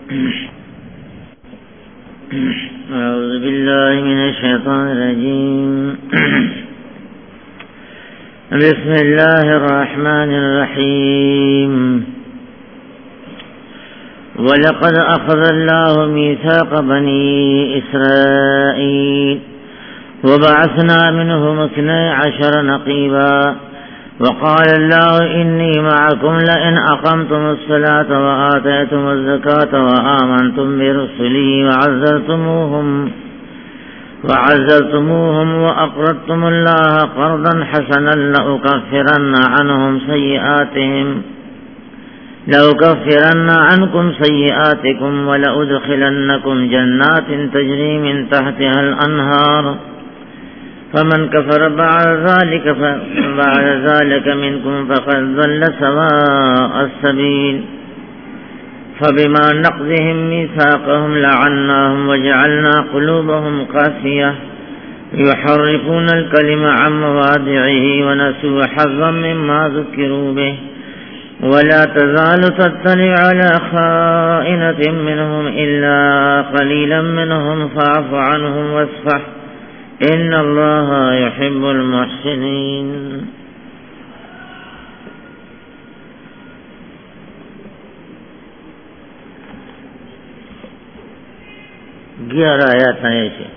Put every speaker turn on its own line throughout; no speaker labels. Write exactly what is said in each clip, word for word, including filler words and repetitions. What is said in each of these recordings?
أعوذ بالله من الشيطان الرجيم. بسم الله الرحمن الرحيم. ولقد أخذ الله ميثاق بني إسرائيل وبعثنا منهم اثني عشر نقيبا وقال الله إني معكم لئن أقمتم الصلاة وآتيتم الزكاة وآمنتم برسلي وعزرتموهم وعزرتموهم وأقرضتم الله قرضا حسنا لأكفرن عنهم سيئاتهم لأكفرن عنكم سيئاتكم ولأدخلنكم جنات تجري من تحتها الأنهار فمن كفر بعد ذلك بعد ذلك منكم فقد ضل سواء السبيل فبما نقضهم ميثاقهم لعناهم وجعلنا قلوبهم قاسية يحرفون الكلم عن مواضعه ونسوا حظا مما ذكروا به ولا تزال تطلع على خائنة منهم إلا قليلا منهم فاعف عنهم واصفح إن الله يحب المحسنين. ग्यारह आयत हैं ऐसे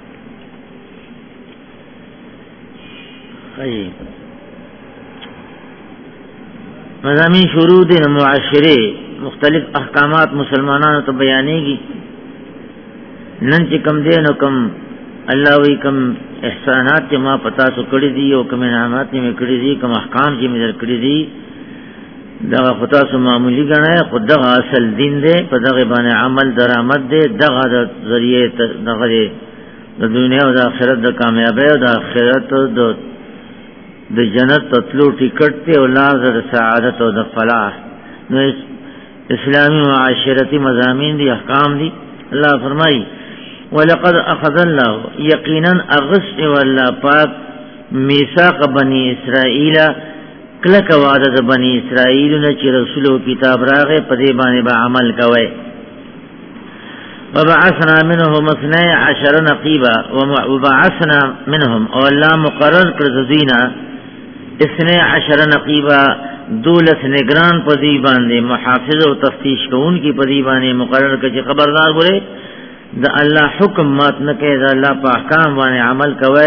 मज़ामीन शुरूद मुआशरे मुख्तलिफ अहकामात मुसलमानों तो बयानेगी नन च कम दे न कम अल्लाह वही कम एहसानात के माँ पता सो कड़ी दी और कम इनामात में कड़ी दी कम अहकाम की मिदर कड़ी दी दगा खुदा सो मामूली गणा है खुद दगा असल दिन दे पर दगे बाने अमल दरामद दे दगा द जरिए दगे द दुनिया और आखिरत द कामयाब है और आखिरत द द जन्नत तत्लू टिकट ते और लाभ द सआदत और द फलाह न इस्लामी मुआशरती मज़ामीन दी अहकाम दी अल्लाह फरमाई वलक़द अख़ज़ अल्लाह यकीनन अग़स्त वल्लाह पाक मीसाक़ बनी इसराइल क्लक वादत बनी इसराइल ने ची रसूल किताब रागे पदे बाने बा अमल कवे वबअसना मिनहुम इस्नै अशर नक़ीबा वबअसना मिनहुम और अल्लाह मुक़र्रर कर दीना इस्नै अशर नक़ीबा दौलत निगरान पदी बांधे मुहाफ़िज़ और तफ्तीश को उनकी पदी बाने मुक़र्रर कर खबरदार बोले द अल्लाह हुक्म मत न के द अल्लाह पर अहकाम वाने अमल कवे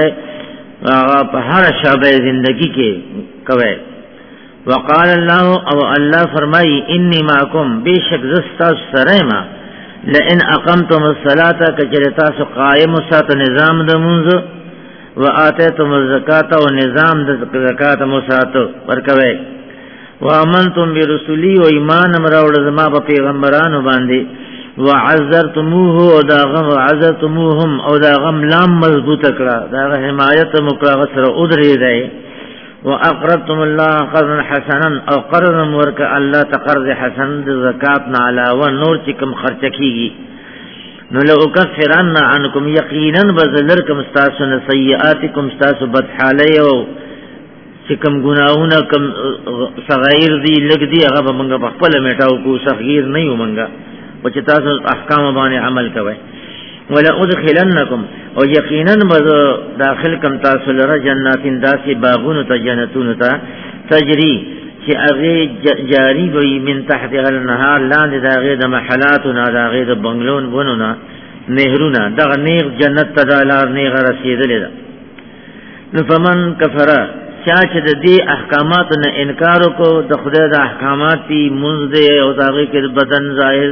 हर शअबे जिंदगी के कवे वक़ाल अल्लाह और अल्लाह फरमाई इन्नी माकुम बेशक ज़स्ता सरेमा लइन अक़मतुम अस्सलाता कचरता सो कायम सात निज़ाम द मुंज़ व आतैतुम ज़कात और निज़ाम द ज़कात मुसात पर कवे व अमनतुम बिरसुली व ईमान मराउड़ ज़मा ब पैगंबरान बांधे व अज़रतुमूहु और दागम अज़रतुमूहुम और दागम लाम मजबूत करा दाग हिमायत मुकागसर उधरे रहे व अक़रज़तुम अल्लाह क़र्ज़न हसनन और क़र्ज़ मुर्क अल्लाह तक़र्ज़ हसन ज़कात न अलावा नूर चिकम खर्च कीगी न लउकफ़िरन्न अन्कुम यक़ीनन बज़लरकम स्तासु न सय्यातिकुम स्तासु बदहालयो चिकम गुनाहुना कम सग़ाइर दी लग दी अगब मंगा पखपल मेटाओ को सग़ीर नहीं हो मंगा वचिता से अहकाम बाने अमल कवे वला उदखिलन्नकुम और यकीनन बज़ दाखिल कम तासुलर जन्नातिन दासी बागुन ता जन्नतुन ता तजरी कि अगे जारी गई मिन तहतिहा नहार लांद दागे द महलातुना दागे द बंगलोन बनुना नेहरूना दग नेग जन्नत तदालार नेग रसीदले दा फमन कफरा चाच द दी अहकामात न इनकार को द खुदा द अहकामात ती मुंज़दे और दागे के बदन ज़ाहिर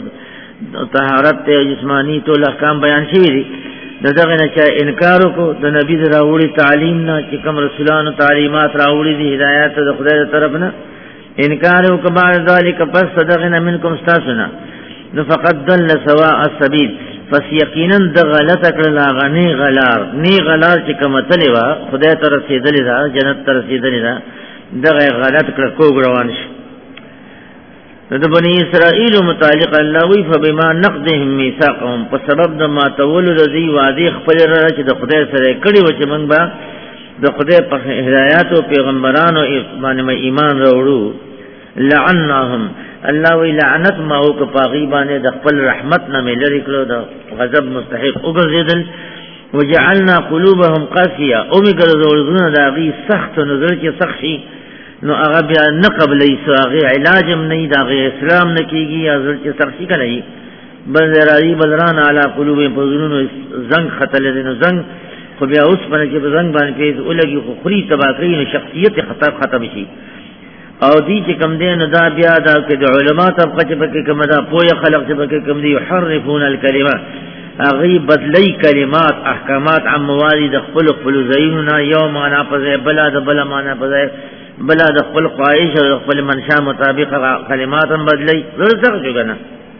तहारत जिस्मानी तो अहकाम बयान शिविरी दगे न चाहे इनकार को द नबी राउड़ी तालीम न चिकम रसूलान तालीमात राउड़ी दी हिदायत द खुदा तरफ न इनकार को बाद ज़ालिक पस दगे न मिनकुम स्तासुना न फ़क़द दल्ल सवाअ अस्सबील पस यकीनन द गलत अकड़ला गनी गलार नी गलार चिकम तलेवा खुदा तरफ से दलिदा जन्नत तरफ से दलिदा दगे गलत कर को ग्रवानश द बनी इसराइल मुतालिक अल्लाह वी फबिमा नक़दिहिम मीसाक़हुम पर सबब द मा तवल रज़ी वादी खपल रहा च द खुदा सरे कड़ी वच मंगबा द खुदा पर हिदायत और पैगंबरान और ईमान में ईमान रोड़ू लअन्नाहुम الله وی لعنت ما او کپاغي باندې د خپل رحمت نه ملری کړو د غضب مستحق وګرځیدل وجعلنا قلوبهم قاسيه او می ګرځول دا غي سخت نظر چې سخت شي نو هغه بیا نه قبلې ساغه علاج هم نه دا غي اسلام نه کیږي یا ځل چې سخت شي کنه بل راځي بلران علی قلوب فزنون زنګ خطل دین زنګ خو بیا اوس باندې چې زنګ باندې پیز ولګي خو خوري تبا کوي نو شخصیت خطر ختم شي او دی چې کم دین دا بیا دا کې د علما طبقه چې پکې کوم دا پوهه خلق چې پکې کوم دی يحرفون الكلمه اغي بدلی کلمات احکامات عن موارد خپل خپل زیننا یوم انا په بلا د بلا معنا په بلا د خپل خواهش او خپل منشا مطابق کلمات بدلی ورڅ څنګه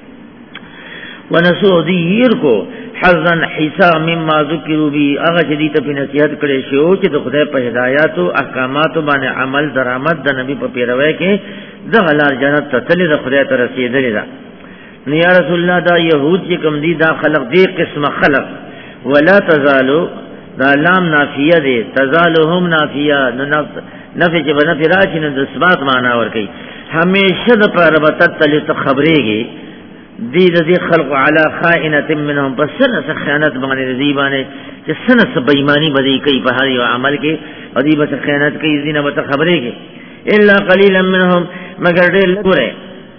ونسو دیر کو حظا حصا مما ذکروا بی اغا جدی ته په نصیحت کړي شو چې د خدای په هدایت او احکامات باندې عمل درآمد د نبی په پیروي کې د غلار جنت ته تل د خدای ته رسیدلی دا نو یا رسول الله دا يهود چې کوم دي دا خلق دې قسم خلق ولا تزالو دا لام نافیه دي تزالهم نافیه نو نفي چې بنفي راشي نو د اثبات معنا ور کوي همیشه د پربت تل ته خبرېږي دی رضی خلق علی خائنت منهم پس سنه خیانت باندې رضی باندې چې سنه بېمانی بدی کوي په هر یو عمل کې او دی بس خیانت کوي دینه به خبرې کې الا قليلا منهم مگر ډېر لګره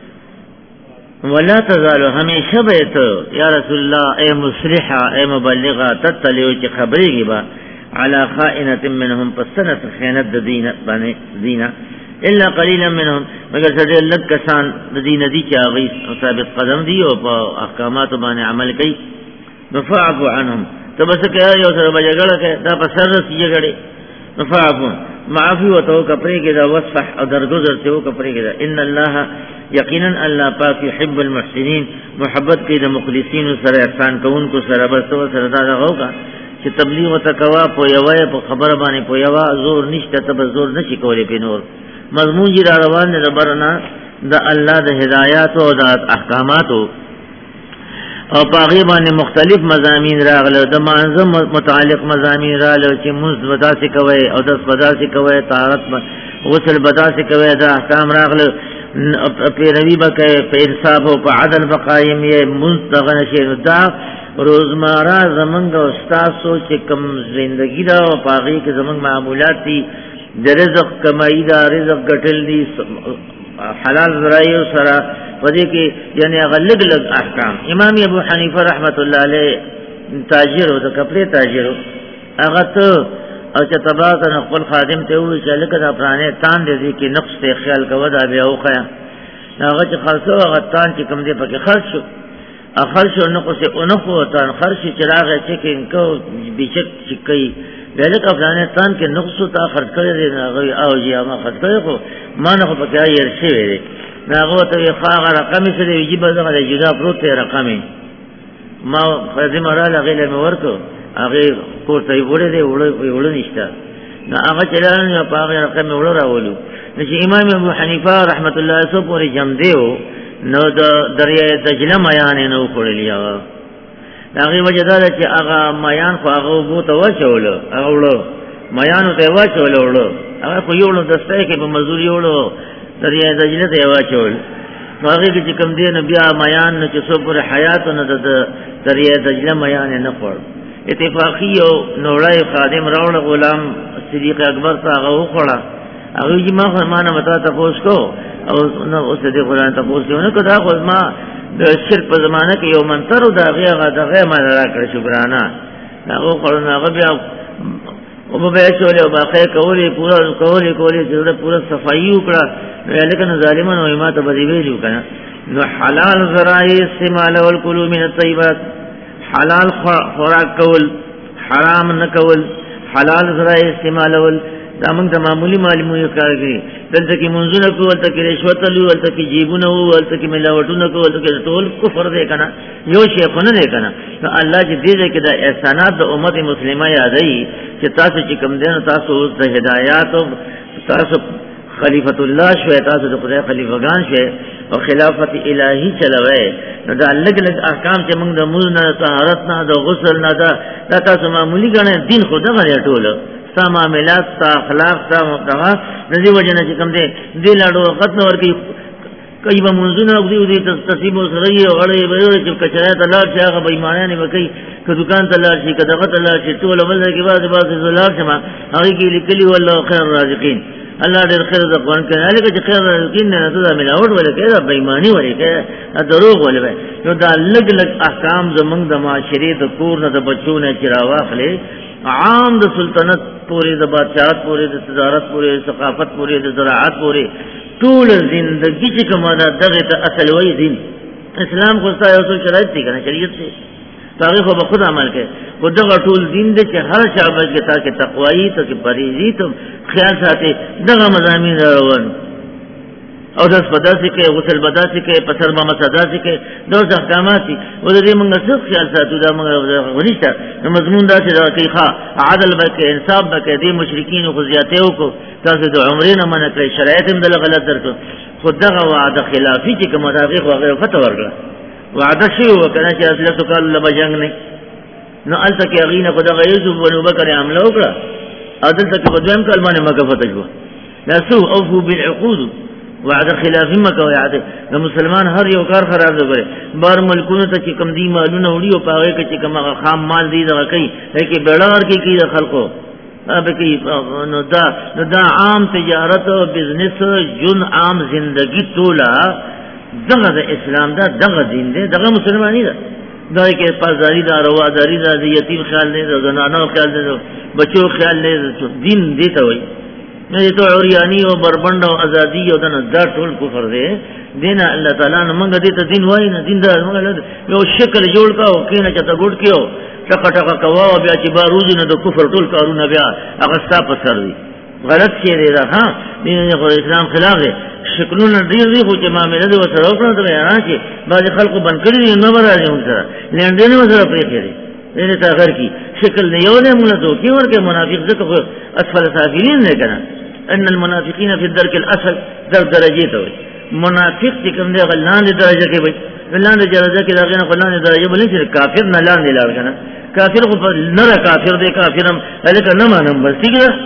ولا تزال همیشه به ته یا رسول الله اے مصلحه اے مبلغه تتلیو چې خبرې کې با علی خائنت منهم پس سنه خیانت د دینه باندې دینه الا قليلا منهم مگر څه لږ کسان د دین دي چې هغه ثابت قدم دي او په احکامات باندې عمل کوي نفعف عنهم تبس کې یو سره بجګړه کې دا په سر رسیږي غړي نفعف معافي وتو کپري کې دا وصح او درگذر ته او کپري کې دا ان الله یقینا الله پاک يحب المحسنين محبت کې د مخلصین سره احسان کوونکو سره بس سره دا هوګه چې تبلیغ وتکوا په یوه په خبره باندې په یوه زور نشته ته زور نشي کولای په نور مضمون جی را روان دے برنا دا اللہ دا ہدایات و دا احکامات او پاغی باندې مختلف مضامین راغلو دا منظم متعلق مضامین راغلو چې مزد بدا سی کوي او دس بدا سی کوي طهارت غسل بدا سی کوي دا احکام راغلو پیروی بکې په انصاف او په عدل بقایم یې مستغنه شي دا روزمره زمونږ استاد سوچ کم زندگی دا او پاغی کې زمونږ معمولات دي د رزق کمائی دا رزق ګټل دي حلال ذرایو سره پدې کې یعنی هغه لګ لګ احکام امام ابو حنیفه رحمت الله علیه تاجر او د کپڑے تاجر هغه ته او چې تباته خپل خادم ته وی چې لکه دا پرانه تان دې کې نقص ته خیال کوو دا بیا وخیا هغه چې خرڅو هغه تان چې کوم دې پکې خرڅ شو اخر شو نقص اونخو تان خرڅ چې راغی چې کینکو بچک چکی دلته افغانه تان کې نقص تا خرڅ کړی دی هغه او جی ما خرڅ کړی خو ما نه په کې یې شوی دی هغه ته خاغه رقم سره یی په دغه جدا پروت رقم ما خدای مراله غیله مې ورکو هغه کوته یې وړه دی وړه وړه نشته نو هغه چلان په هغه رقم وړه راولو چې امام ابو حنیفه رحمت الله علیه پورې جام دیو نو د دریای دجله میان نه وړلیا هغه وجدار چې هغه میان خو هغه بو ته وچول هغه وړو میان ته وچول وړو هغه خو یو نو دسته کې په مزوري وړو دریای دجله ته وچول هغه چې کوم دی نه بیا میان نه چې څو پر حیات نه د دریای دجله میان نه خور اتفاقی او نوړای خادم راوړ غلام صدیق اکبر ته هغه وخوړه هغه چې ما خو ما نه متا تاسو کو او نو اوس دې قرآن تاسو نه کدا خو ما د شرک په زمانه کې یو منتر او دغه دغه ما را کړ شکرانه هغه خورنه هغه بیا او به چولې او باقي کولې پورا کولې کولې چې پورا صفایي وکړه لکه ظالمانو ایمه ته بدی ویلو کنه نو حلال ذرای استعمال او الکلوا من الطيبات حلال خوراک کول حرام نه کول حلال ذرای استعمال ول دا موږ د معمولی معلومه کارګي دلته کې منځونه کول ته کې رشوت لوي ولته کې جیبونه ول ته کې ملاوټونه کول ته کې ټول کفر دی کنه یو شی خو نه دی کنه نو الله چې دې کې د احسانات د امت مسلمه یادای چې تاسو چې کوم دین تاسو د هدایت او تاسو خلیفۃ الله شوي تاسو د خدای خلیفګان شوي او خلافت الهی چلوي نو دا الګ الګ احکام چې موږ د موږ نه طهارت نه د غسل نه دا تاسو معمولی غنه دین خو دغه ټول تا معاملات تا اخلاق تا مقدمه ندی وجنه چې کوم دې دې لاړو وخت نور کې کئی به منځونه وګړي ودي تصیب سره یې غړې به چې کچره ته لاړ شي هغه بېمانه نه وکي که دکان ته لاړ شي که دغه ته لاړ شي ټول بل کې بعد بعد زلال شمه هغه کې لیکلي والله خیر الرازقین الله ډېر خیر د قرآن کې هغه چې خیر الرازقین نه ته ملاوت ولکې دا بېماني ولکې دروغ ولوي نو دا لګ لګ احکام زمنګ د معاشري د کور نه د بچو نه چراواخلې عام د سلطنت پورې د بادشاہت پورې د تجارت پورې د ثقافت پورې د زراعت پورې ټول زندگی چې کومه ده دغه ته اصل وای دین اسلام خو ستاسو یو څه شرایط دي کنه شریعت څه هغه خو به خود عمل کوي خو دغه ټول دین دې چې هر شعبه کې تاکي تقوایی ته کې پریزي ته خیال ساتي دغه مضامین روان او داس پداسي کې غسل بداسي کې پسر ما مسداسي کې دوه احکامات دي و دې موږ څه خیال ساتو دا موږ ونیشته مضمون دا چې کې ښا عدل وکړي انصاف وکړي دې مشرکین خو زیاته وکړو تاسو د عمرینه منه کړی شرایط هم د غلط درته خو دغه وعده خلافي چې کوم مطابق هغه فتوا ورکړه وعده شی وکړه چې اصله تو کال له بجنګ نه نو الته کې اغینه په دغه یوسف بن بکر عمله وکړه عدل ته په دویم کال باندې مکه فتح شو لا سو اوفو بالعقود وعده خلافي مکه وعده د مسلمان هر یو کار خراب دی بار ملکونو ته چې کم دی مالونه وړي او پاوې کې چې کوم خام مال دی دغه کوي کې بیړار کې کې خلکو ابکی نو دا نو دا عام تجارت او بزنس جن عام زندگی ټوله دغه د اسلام دا دغه دین دی دغه مسلمانی ده دا کې پازاری دا رواداری دا یتیم خیال نه دا زنانو خیال نه بچو خیال نه دین دی ته وای نه ته اوریانی او بربند او ازادي او دا دا ټول کفر دی دین الله تعالی نه موږ دې ته دین وای نه دین دا موږ یو شکل جوړ کاو کینه چې تا ګډ کیو ټکا ټکا کوا بیا چې باروز نه د کفر ټول کارونه بیا هغه ستا په سر دي غلط شی دی دا ها دین خو اسلام خلاف دی شکلونه ډیر دي خو چې معاملې د وسره وکړه ته نه چې بعض خلکو بن کړی دي نو راځي موږ سره لندن وسره پرې کړی دې ته غر کی شکل نه یو نه موږ ته کی ورکه منافق ځکه اسفل سافلین نه کنه ان المنافقین فی الدرک الاسفل در درجه ته وي منافق چې کوم دی غلان دی درجه کې وي غلان دی درجه کې داغه نه غلان دی درجه بلې چې کافر نه لان دی لار کنه کافر خو نه کافر دی کافرم الکه نه مانم بس ٹھیک ده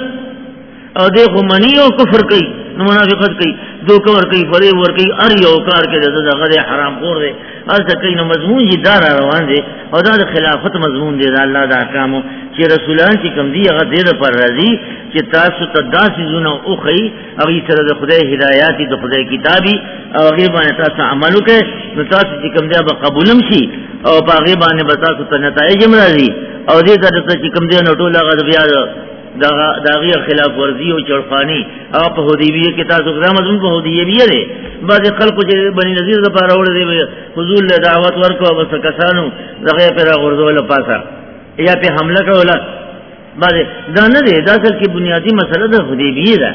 او دې خو منی او کفر کوي نو منافقت کوي دوکه ور کوي فریب ور کوي ار یو کار کې دغه حرام خور دی الته کوي نو مضمون یې دار روان دی او دا د خلافت مضمون دی د الله د احکامو چې رسولان چې کوم دی هغه دې پر راضي چې تاسو ته داسې زونه او خي هغه سره د خدای هدایت د خدای کتابي او هغه باندې تاسو عمل وکړئ نو تاسو چې کوم دی به قبولم شي او په هغه باندې به تاسو ته نتایج مرادي او دې ته چې کوم دی نو ټول هغه بیا دا داغي خلاف ورزي او چړخاني او په حدیبیه کې تاسو غره مضمون په حدیبیه دی بعض خلکو چې بني نذیر د پاره وړي دی حضور له دعوت ورکو او بس کسانو دغه پر غرزول پاسه یا په حمله کوله بعض دا نه دی دا اصل کې بنیادی مسله د حدیبیه ده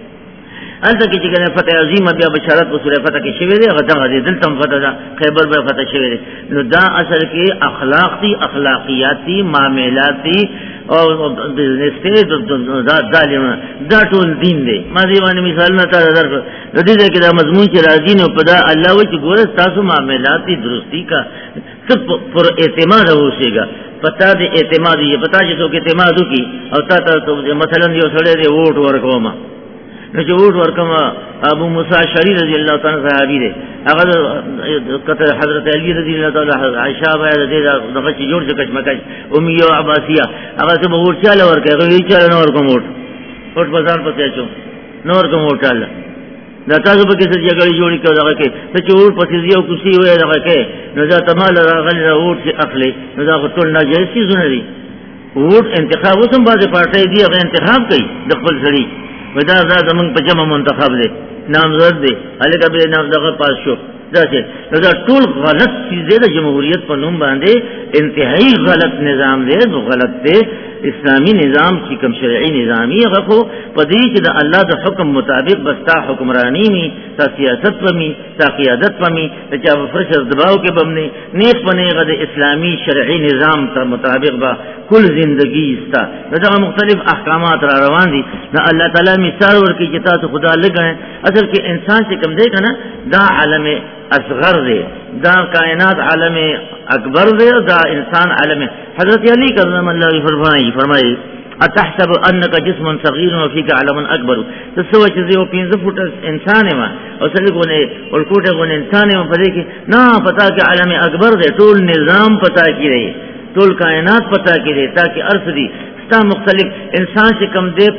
انته کې چې کنه فتح عظیمه بیا بشارت په سوره فتح کې شوی دی هغه دغه دي دلته فتح ده خیبر به فتح شوی دی نو دا اصل کې اخلاق دي اخلاقیات دي معاملات دي او بزنس ته دا ظالم دا ټول دین دی ما دې باندې مثال نه تا درکړ د دې کې دا مضمون چې راځي نو په دا الله و چې ګوره تاسو معاملات دي درستی کا سب پر اعتماد اوسېګا پتا دې اعتماد یې پتا چې څوک اعتماد وکي او تا ته مثلا یو سړی دی ووټ ورکوما نو چې ووټ ورکوما ابو موسی شری رضی الله تعالی صحابي دی هغه کته حضرت علی رضی الله تعالی عائشہ باندې دغه چې جوړ څه کشمکش امیه عباسیه هغه څه ووټ چاله ورکړي هغه یې چاله نور کوم ووټ ووټ بازار پته اچو نور کوم ووټ چاله دا تاسو به کې څه جګړه جوړی کړه دغه کې ته ووټ پسې یو کوسی وې دغه کې نو دا تمال راغلی ووټ چې اخلي نو دا ټول ناجایز چیزونه دي ووټ انتخاب وسم بازه پارټي دی هغه انتخاب کوي د خپل سړي ودا دا زمون په جمع منتخب دی نامزد دی الکه به نام دغه پاس شو دا چې دا ټول غلط چیز دی د جمهوریت په نوم باندې انتهایی غلط نظام دی غلط دی اسلامی نظام چې کوم شرعي نظامي هغه خو په دې چې د الله د حکم مطابق بستا حکمرانی می تا سیاست پمی تا قیادت پمی چې په فرشر دباو کې بمنه نیک پنه غد اسلامی شرعي نظام ته مطابق با کل زندگی استا دا مختلف احکامات را روان دي دا الله تعالی مثال ورکړي چې تاسو خدا لګنه اصل کې انسان چې کوم دی کنه دا عالم اصغر دی دا کائنات عالم اکبر دی دا انسان عالم حضرت علی کرم الله فرمایي فرمایي اتحسب انك جسم صغير وفيك علم اكبر تسو چې یو پنځه فوټ انسان ما او سړي غونه ورکوټه غونه انسان ما پدې کې نه پتا کې عالم اکبر دې ټول نظام پتا کې دی ټول کائنات پتا کې دی تاکي ارث دي ستا مختلف انسان چې کم دی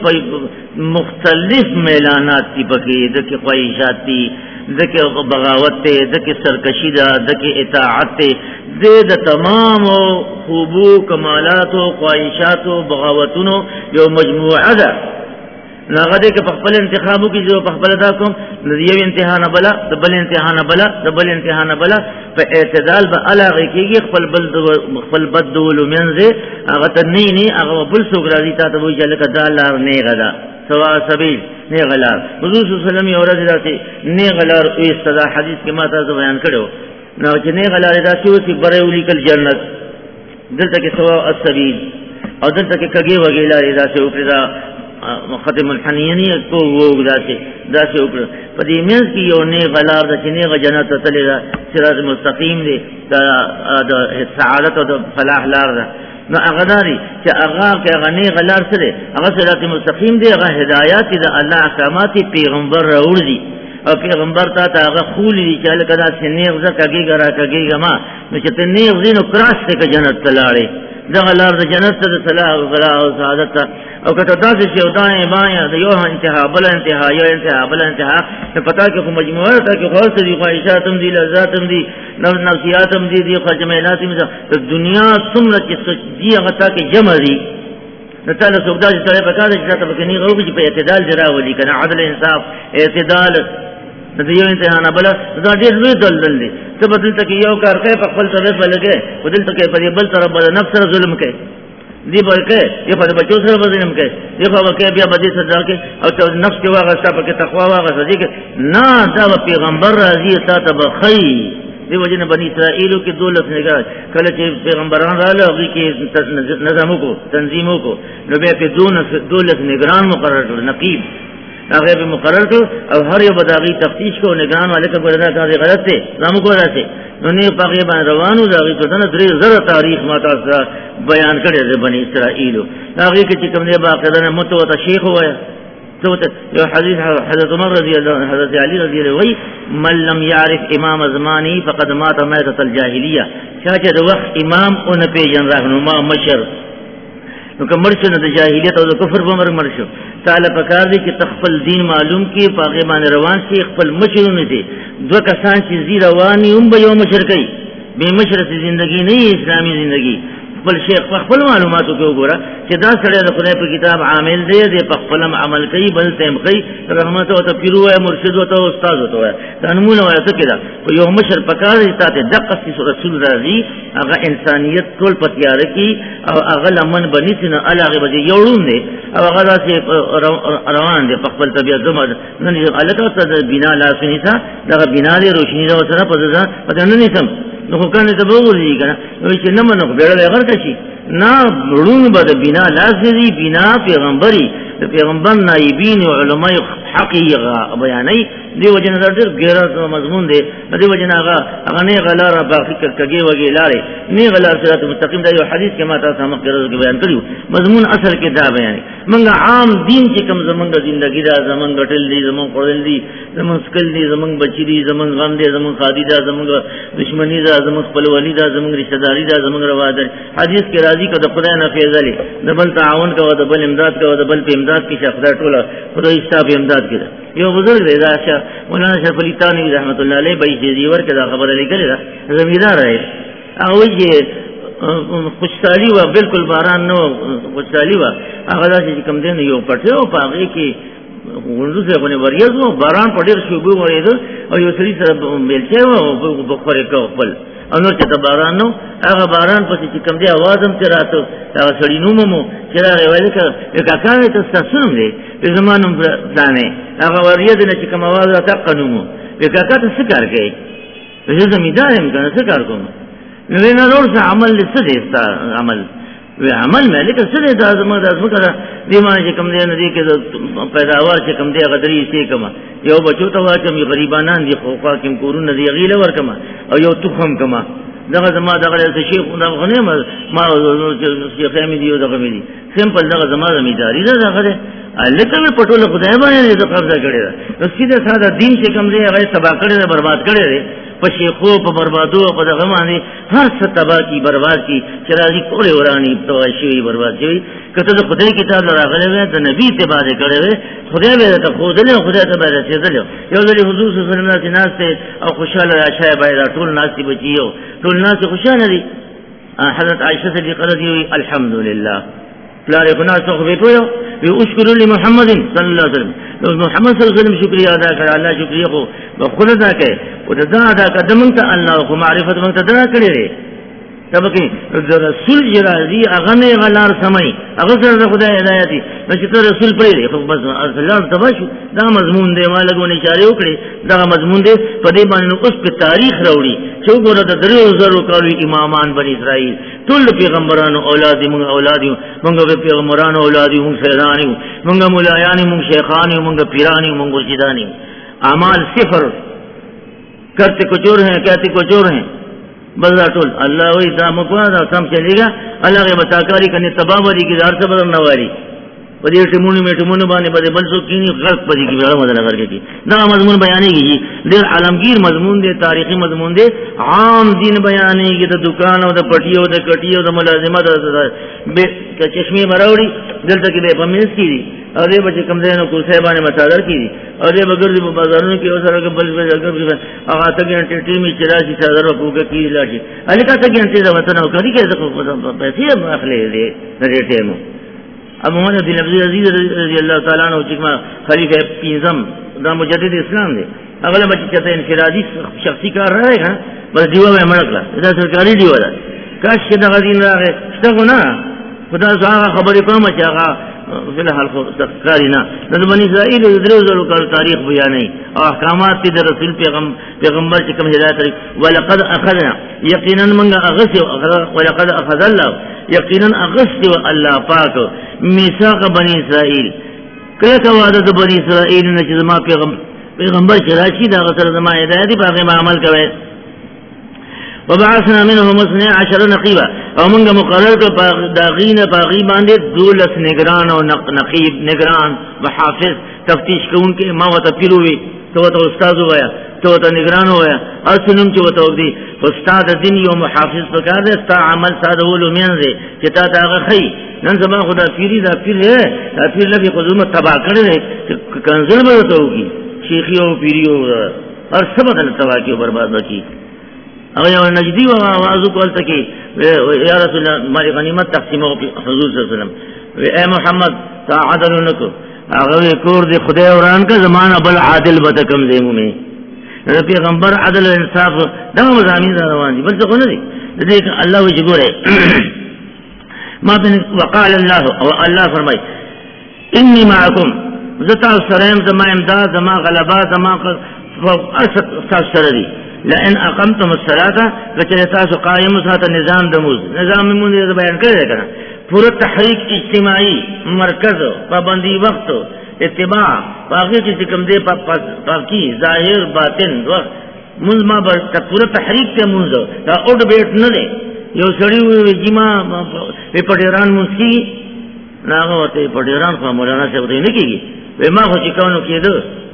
مختلف میلانات دي پکې دغه خواهشات دي دغه بغاوت ته دغه سرکشی ده دغه اطاعت ته د تمام خوبو کمالات او خواهشات او بغاوتونو یو مجموعه ده ناغه دې کې په خپل انتخابو کې جو په خپل دا کوم یو امتحان بلا د بل امتحان بلا د بل امتحان بلا په اعتدال به علاوه کېږي خپل بل خپل بدول منځه هغه ته نه نه هغه بل څوک راځي ته وایي چې لکه دالار نه غدا سوا سبیل نه غلار حضور صلی الله علیه وسلم یو ورځ راځي نه غلار او استدا حدیث کې ما تاسو بیان کړو نو چې نه غلار راځي او چې بره ولیکل جنت دلته کې سوا السبیل او دلته کې کګي وګیلا راځي او کړه ختم الحنینی کو وګ داسې داسې وکړه په دې مېز کې یو نه غلار د چې نه جنت ته تللی صراط مستقیم دی د سعادت او د فلاح لار ده نو هغه داري چې هغه کې هغه نه غلار سره هغه صراط مستقیم دی هغه هدایت د الله احکامات پیغمبر راوړي او پیغمبر ته هغه خولي چې لکه دا سنیغ زکهږي ګرا کوي ما نو چې ته نه غزینو کراس ته جنت تلاړي دغه لار د جنت ته صلاح او فلاح او سعادت او کته تاسو چې ودانې باندې د یو انتها بل انتها یو انتها بل انتها ته پتا کې کوم مجموعه ته کې خاص دي خواهشات هم دي لذات هم دي نو نفسيات هم دي دي خجمینات هم دي د دنیا څومره چې دي هغه تا کې جمع دي نو تعالی سودا چې سره پکاره چې تاسو کې نه غوږی چې په اعتدال جراولي کنه عدل انصاف اعتدال د یو انتها نه بل دا ډېر لوی دلدل دي ته بدل ته یو کار کوي په خپل طرف بلګي بدل ته په بل طرف بل نفس سره ظلم کوي دی بلکې یو په بچو سره ظلم کوي یو په کې بیا بدی سره کوي او ته نفس کې واغه ستاسو په تقوا واغه ځکه نه دا پیغمبر راځي ته بخي دی وجنه بنی اسرائیلو کې دولت نگاه کله چې پیغمبران رااله هغه کې نظام کو تنظیم کو نو بیا په دولت نگران مقرر کړ نقیب هغه به مقرر کړ او هر یو بداغي تفتیش کو نگران والے کا ګورنه کار غلط دی زمو کو راځي نو نه پاګې باندې روانو داغي ته نه درې زره تاریخ ما تاسو بیان کړی دی بنی اسرائیلو هغه کې چې کوم دی باقاعده متوته شیخ وای ته یو حدیث حضرت عمر رضی الله عنه حضرت علی رضی الله عنه من لم يعرف امام زماني فقد مات ماتة الجاهليه چې د وخت امام او نه پیژن راغنوما مشر نو کمرشن د جاهلیت او د کفر په مر مرشو تعالی پکار دي چې تخفل دین معلوم کی پاغه باندې روان شي خپل مشرونه دي دو کسان چې زی رواني هم به یو مشرکای به مشرک ژوندۍ نه اسلامي ژوندۍ خپل شیخ خپل معلوماتو کې وګوره چې دا سره د خدای په کتاب عامل دی د خپل عمل کوي بل تم کوي رحمت او تفیرو او مرشد او استاد وته دا نمونه وایته کړه په یو مشر پکار دي ته دقه رسول راځي هغه انسانيت ټول پتیار کی او هغه لمن بنی سن علاوه به یوړون دي او هغه داسې روان دي په خپل طبيعت زموږ نن الګا ته بنا لاسنی تا دا بنا لري روشنی دا سره په ځان په نن نسم نو کنه ته وګورئ کنه نو چې نه منو بیره غر کشي نه ورون بده بنا لازمي بنا پیغمبري د پیغمبر نایبین او علماء حقیقه بیانای دی وجنه درته غیرت مضمون دی دی وجنه هغه هغه نه غلار باقی کګي وګي لاري نه غلار صراط مستقیم دا یو حدیث کې ما تاسو هم قرار بیان کړیو مضمون اصل کې دا بیان منګه عام دین چې کوم زمونږ ژوندۍ دا زمونږ غټل دي زمونږ خورل دي زمونږ سکل دي زمونږ بچی دي زمونږ غم دي زمونږ خادي دا زمونږ دشمنی دا زمونږ خپل ولی دا زمونږ رشتہ داری دا زمونږ روا ده حدیث کې راځي کده خدای نه فیضلی د بل تعاون کوو د بل امداد کوو د بل په امداد کې شخصا ټوله خدای ستاسو امداد کړي یو بزرگ دی دا شه مولانا شریف علی تانوی رحمت الله علیه به دې ور کې دا خبره لیکلې ده زمیدار دی او یې خوشحالي و بالکل باران نو خوشحالي و هغه چې کوم دین یو پټه او پاغه کې ورځو څخه باندې وریاضو باران پډیر شوبو ورېدو او یو سړي سره بیلچه او بخوره کو خپل او نور چې باران نو هغه باران پسې چې کوم دی आवाज هم تراته هغه سړی نو مو چې راغی وایي چې کاکا ته تاسو نوم دی په زمانو ځانه هغه وریاض نه چې کوم आवाज راته قانونو په کاکا ته څه کار کوي زه زمیدار یم کنه څه کار کوم نو نه نور څه عمل څه دی عمل وی عمل مې لیکه څه دی دا زموږ د ځمکه دی ما چې کوم دی نه دی کې پیداوار چې کوم دی غدري سي کما یو بچو ته واچم غریبانان دي خو خاکم کورونه دی غیله ور کما او یو تخم کما دغه زما دغه شیخ دغه نه ما شیخ مې دی دغه مې دي سمپل دغه زما زمیداری ده دغه لکه په پټوله خدای باندې د قبضه کړی ده نو سیده ساده دین چې کوم دی هغه تباہ کړی ده برباد کړی دی په شیخو په بربادو په دغه باندې هر څه تباہ کی برباد کی چې راځي ټول ورانی تواشي برباد شي کته د خدای کتاب راغلی وي د نبی اتباع کړی وي خدای به ته خو دلته خدای ته به رسیدل یو ځل حضور صلی الله علیه وسلم ناشته او خوشاله راشه باید ټول ناس بچیو ټول ناس خوشاله دي حضرت عائشہ صدیقہ رضی اللہ عنہا الحمدللہ پلار کو ناس خو به کوو وی اشکر لمحمد صلی الله علیه وسلم لو محمد صلی الله علیه وسلم شکریہ ادا کړه الله شکریہ کو خود ادا کړه او دا ادا قدم ته الله کو معرفت مونږ ته دا کړی تبکه رسول جرازی اغه نه غلار سمای اغه سره خدای هدایت نو چې ته رسول پرې خو بس الله تباشو دا مضمون دی مالګونه اشاره وکړي دا مضمون دی په دې باندې اوس په تاریخ راوړي چې وګوره د درو زرو کالو امامان بنی اسرائیل ټول پیغمبرانو اولاد موږ اولاد موږ به پیغمبرانو اولاد موږ سیدان موږ مولایان موږ شیخان موږ پیران موږ مرشدان اعمال صفر کرتے کچھ اور ہیں کہتے کچھ اور ہیں بس ټول الله وی دا مکو دا سم چلیگا الله غي بتاکاری کني تباوری کی دار سے بدل نواری پدې ټمونی میټمونو باندې بده بل څو کینی غلط پدې کی بل مدد لګر کی دا مضمون بیانې کی ډېر عالمگیر مضمون دی تاریخی مضمون دی عام دین بیانې کی د دکان او د پټیو د کټیو د ملازمت به چشمه مراوړي دلته کې به پمنس کی او دې بچ کم دینو کو صاحبانه مصادر کی او دې بغیر په بازارونو کې اوسره کې بل بل هغه ته ګنټه ټیمي چرایي صادر وکړه کی لاټي الکه ته ګنټه دا وطن او کړي کې څه پیسې اخلي دې دې ټیمو ابو محمد بن عبد العزيز رضی الله تعالی عنہ چې ما خلیفہ پیزم دا مجدد اسلام دی هغه بچ چې انفرادي شخصي کار راغی ها بس دیو به مړکړه دا سرکاري دیو ده کاش چې دا غدین راغی څنګه نه خدا زغه خبرې کوم چې هغه فلحال خو سرکارینا د بنی اسرائیل د درو زرو کال تاریخ بیانې او احکامات د رسول پیغام پیغمبر چې کوم هدایت لري ولقد اخذنا یقینا من اغث ولقد اخذ الله یقینا اغث الله پاک میثاق بنی اسرائیل کله وعده د بنی اسرائیل نه چې ما پیغام پیغمبر چې راشي دا غسر زما هدایت په هغه عمل کوي وبعثنا منهم اثني عشر نقيبا او موږ مقرر کړ داغینه باغی باندې دولس نگران او نقیب نگران وحافظ تفتیش کوونکې ما وته پیروي تو ته استاد وایا تو ته نگران وایا اسنم چې وته دی استاد دین یو محافظ پکار دی ستا عمل ساده ولو مینځي چې تا دا خي نن زما خدا پیری دا پیر دا پیر لګي قدومه تبا کړي کنزل به وته وږي شیخي او پیریو هر څه بدل تبا کی برباد وکي او یو نجدی و آوازو کولتا کی یا رسول اللہ مالی غنیمت تقسیم حضور صلی اللہ علیہ وسلم اے محمد تا عدل نکو اغوی کور دی خدای وران کا زمان بل عادل بتکم دیمو میں پیغمبر عدل و انصاف دا مزامین دا روان دی بل سکو ندی دیکھ اللہ وجه گورے ما بین وقال اللہ او اللہ فرمائی انی معکم زتا سرین زما امداد زما غلبات زما ارسط سردی لئن اقمتم الصلاه فچرتا قائم سات نظام دموز نظام من بیان کړی کنه پورا تحریک اجتماعی مرکز پابندی وقت اتباع باقی چې کوم دی پاکی ظاهر باطن وقت منځ ما بر پورا تحریک ته منځ دا اوډ بیٹ نه دی یو سړی وی جما په پټیران مسکی ناغه ته پټیران خو مولانا څه ودی نه کیږي و ما خو چې کونو کېدو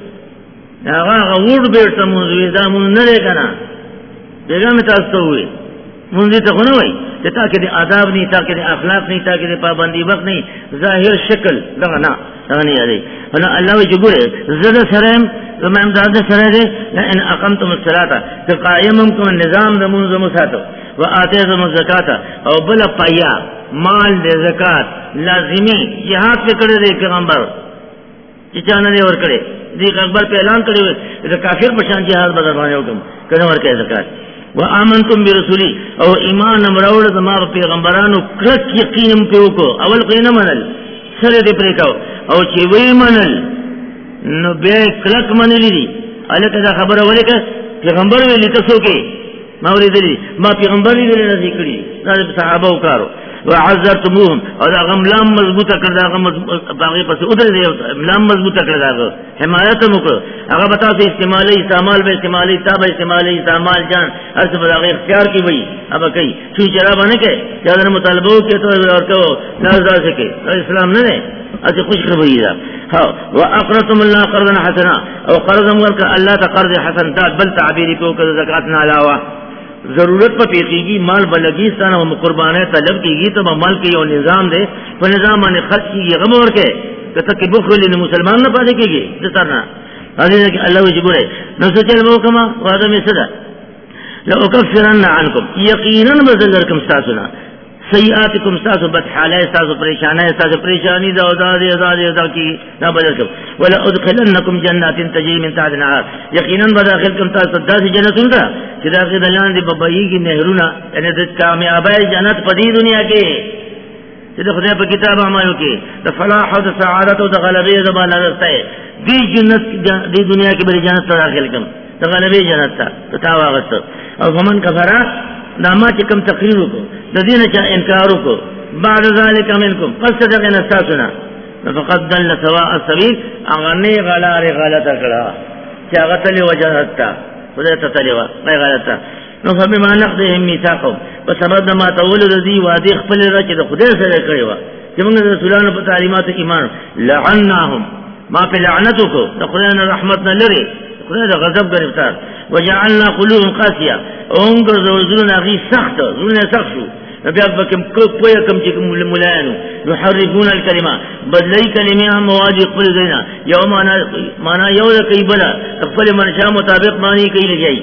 هغه وډ بیرته مونږ وی دا مونږ نه لري کنه دغه مې تاسو ته وی مونږ دې ته خو نه وای چې تا کې د آداب نه تا کې د اخلاق نه تا کې د پابندي وخت نه ظاهر شکل دغه نه دغه نه یادي ولا الله وی ګوره زړه سره زما امداد سره دې ان اقمتم الصلاه تقائمكم النظام د مونږ مساتو واتيتم الزکات او بل پایا مال د زکات لازمي jihad په کړه دې پیغمبر چې چانه دې ور کړې دی اکبر په اعلان کړی دا کافر په شان jihad بدر باندې وکم کنه ورکه زکات وآمنتم برسولي او ایمان امراول زما پیغمبرانو کلک یقینم په وکړو اول قینه منل سره دې پرې کاو او چې وی منل نو به کلک منلی دي الکه دا خبره ولیکه پیغمبر ویل تاسو کې ما ورېدلی ما پیغمبر ویل نه ذکرې دا صحابه وکړو وعزرتموهم او دا غملام مضبوطه کړه دا غم باغی پس ودر دی غملام مضبوطه کړه دا حمایت مکو هغه بتا سي استعمالي استعمال به استعمالي تاب استعمالي استعمال جان هر څه بغیر اختیار کی وای اب کوي چې جرا باندې کې دا مطالبه کې ته ورکو لازم سکے اسلام نه نه اته خوش خبري دا ها واقرضتم الله قرضا حسنا او قرض ورک الله ته قرض حسن دا بل تعبیر کو که زکات نه علاوه ضرورت په پیږي مال بلګي ستانه او قربانه طلب کیږي ته مال کې یو نظام دی په نظام باندې خرچ کیږي غم ورکه کته کې بخل نه مسلمان نه پاتې کیږي ستاره هغه کې الله وجبره نو څه چل مو کما واده می صدا لو کفرن عنکم یقینا بذلکم استاسنا سیئاتکم استاسو بد حاله استاسو پریشانه استاسو پریشانی دا او دا دا دا کی دا بدلکم ولا ادخلنکم جنات تجری من تحتها الانهار یقینا بداخلکم تاسو داسې جنتون ته چې دا کې دلان دی ببایي کی نهرونه ان د کامیابی جنت په دې دنیا کې چې د خدای په کتاب عملو کې د فلاح او د سعادت او د غلبې زبان راځي دې جنت دې دنیا کې به جنت ته داخل کم د غلبې جنت ته تا واغست او ومن کفر داما چې کوم تقریر وکړو د دې نه چې انکار وکړو بعد ذلك منکم فصدقنا استاسنا فقد ضل سواء السبيل اغنی غلار غلطه کړه چې هغه تل وجهتا خدای ته تل و نه غلطه نو فبما نقضهم ميثاقهم وسبب ما تولد ذي وادي خپل رچ د خدای سره کړی و چې موږ د رسولانو په تعلیمات ایمان لعناهم ما په لعنتو کو د خدای رحمت نه لري خدای د غضب گرفتار وجعلنا قلوبهم قاسيه اونګر زړونه غي سخت زړونه سخت شو بیا بکم کوی کم چې مولانو يحرفون الكلمه بدلی کلمه مواد خپل دینا یوم معنا معنا یو د کوي بل خپل منشا مطابق معنی کوي لګي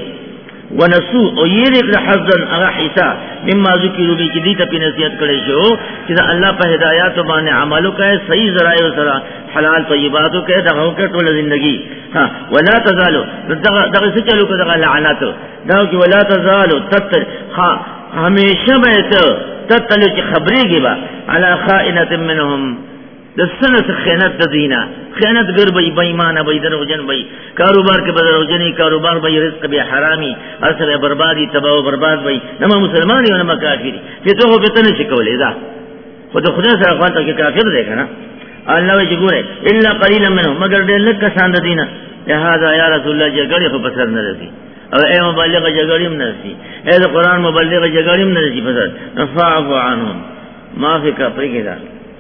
ونسو او یې د حزن هغه حصہ مما ذکروا به چې دې ته په نصیحت کړي شو چې الله په هدایت باندې عمل وکړي صحیح ذرایع سره حلال طیبات وکړي دغه وکړه ټول ژوندۍ ها ولا تزالوا دغه دغه څه چلو کړه دغه لعنت دا چې ولا تزالوا تت ها همیشه به ته تتلو چې خبرېږي با علی خائنه منهم د سنت خیانت د دینه خیانت ګر به بېمانه به دروغجن به کاروبار کې به دروغجنې کاروبار به رزق به حرامي اصل بربادي تباہ او برباد به نه مسلمان یو نه کافر چې ته به تنه شي کولای دا خو د خدای سره خپل ته کافر دی کنه الله وی ګوره الا قليلا منهم مگر ډېر لږ کسان د دینه لہذا یا رسول الله جګړه خو پسر نه رسي او اے مبلغ جګړې هم نه رسي اے د قران مبلغ جګړې هم نه رسي پسر فاعف عنهم معافی کا پرېږه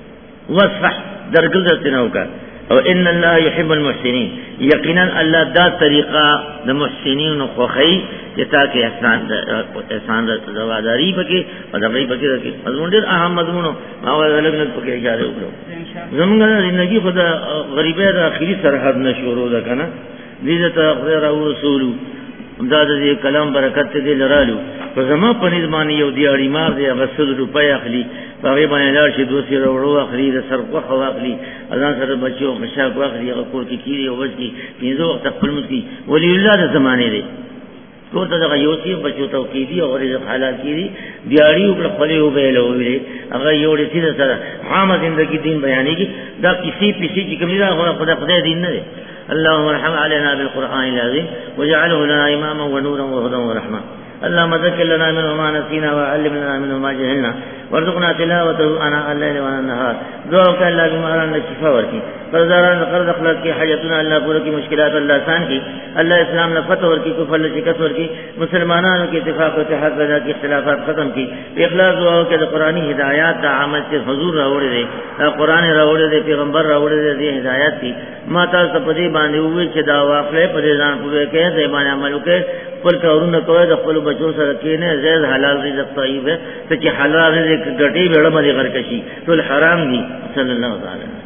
وصفح درگل درتنو کا او ان الله يحب المحسنين یقینا الله دا طریقہ د محسنین خو خی چې تاکي احسان احسان زواداری پکې او دغې پکې راکې مضمون ډېر اهم مضمون او الګ الګ پکې اشاره وکړو زمونږ زندگی خدا غریبه د اخیری سرحد نشورو ده کنه دې ته خدای را رسول دا د کلام برکت دې لرالو په زما په نظام یو دیاړي مار دی غسل روپۍ اخلي هغه باندې لار شي دوسي وروړو اخلي د سرقه خو اخلي اذان سره بچو مشاک واخلي هغه کور کې کیږي او وځي پینځه وخت خپل مسکی ولی الله د زمانه دی ټول دغه یو سی بچو توقیدی او رزق حلال کیږي دیاړي او خپل یو به له ویلې هغه یو دې سره عامه زندگی دین بیانېږي دا کسی پیسې چې کومه دا خدای خدای دین نه دی اللهم ارحم علينا بالقرآن العظيم واجعله لنا إماما ونورا وهدى ورحمة اللهم ذكر لنا منه ما نسينا وعلمنا منه ما جهلنا وارزقنا تلاوته آناء الليل وآناء النهار دعوك الله بمهران لشفاء ورکی فرزاران قرض اخلاق کی حاجتنا اللہ پورا کی مشکلات اللہ آسان کی اللہ اسلام نے فتح ورکی کفر شکست ورکی مسلمانانوں کی اتفاق و اتحاد پیدا کی اختلافات ختم کی اخلاص دعاؤں کے قرآنی ہدایات دا عمل سے حضور راوڑے دے قرآن راوڑے دے پیغمبر راوڑے دے دی ہدایات کی ماتا سپدی باندې وې چې دا واقعې په دې ځان پوهه کې دې باندې عمل وکړي پر کارونه کوي د خپل بچو سره کې نه زید حلال رزق طیب ہے چې حلال رزق ګټي وړه مې غر کشي ټول حرام دي صلی الله تعالی